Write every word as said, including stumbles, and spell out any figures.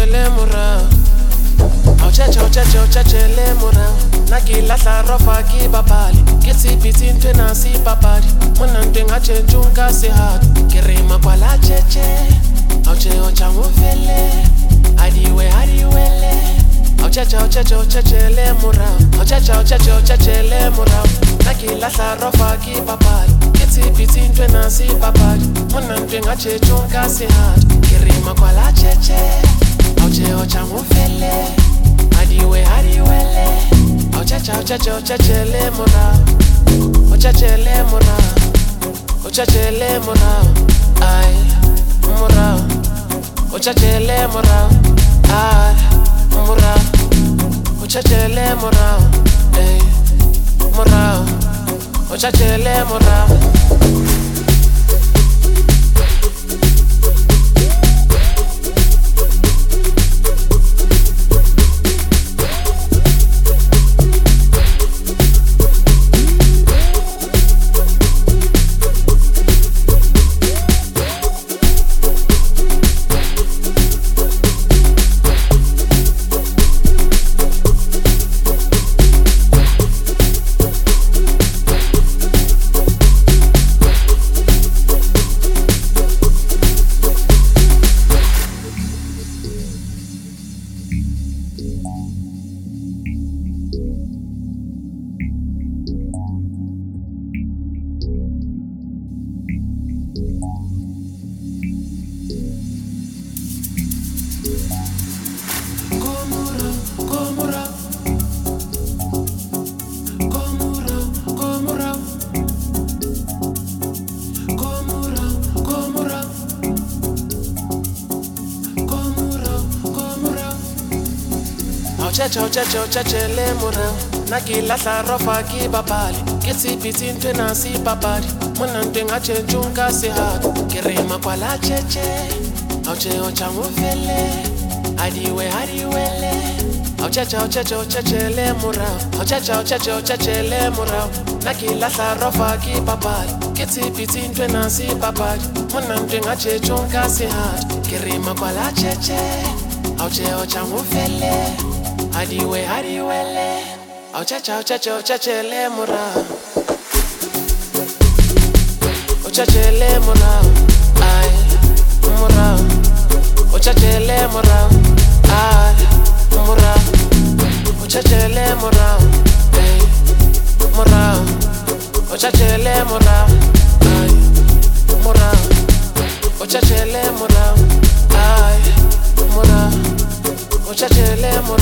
chachele mora Au chacha, au chacha, au chachele mora Naki latla rofa ki babali Kitsi biti ntwe na si babali Mwana ntwe nga chenchunga si hatu Kirima kwa la cheche Au che o changu vele Adiwe, adiwele Au chacha, au chacha, au chachele mora Au chacha, au chacha, au chachele mora Naki latla rofa ki babali Kitsi biti ntwe na si babali Mwana ntwe nga chenchunga si hatu Kirima kwa la cheche Au che o changu vele Adiwe, adiwele Au chacha, au chacha, au chachele mora Au chachele mora Au chachele mora Ay, mora Au chachele mora Ay, mora Au chachele mora Ay, mora Au chachele mora Chacha, chacha, chachele mora Naki latla rofa ki babali Kitsi biti ntwe na si babali Mwana ntwe nga chenchunga si hatu Kirima kwa la cheche Au che o changu vele Adiwe, adiwele Au chacha, au chacha, au chachele mora Au chacha, au chacha, au chachele mora Naki latla rofa ki babali Kitsi biti ntwe na si babali Mwana ntwe nga chenchunga si hatu Kirima kwa la cheche Au che o changu vele Adiwe, adiwele Au chacha, au chacha, au chachele mora Au chachele mora Ay, mora Au chachele mora Ay, mora Au chachele mora Ay, mora Au chachele mora Ay, mora Au chachele mora Ay, mora Au chachele mora